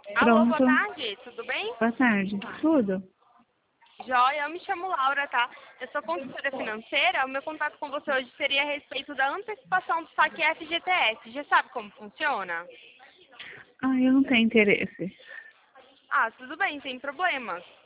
Alô, boa Pronto. tarde, tudo bem? Boa tarde. Tudo? Joia, eu me chamo Laura, tá? Eu sou consultora financeira, o meu contato com você hoje seria a respeito da antecipação do saque FGTS. Já sabe como funciona? Ah, eu não tenho interesse. Ah, tudo bem, sem problema.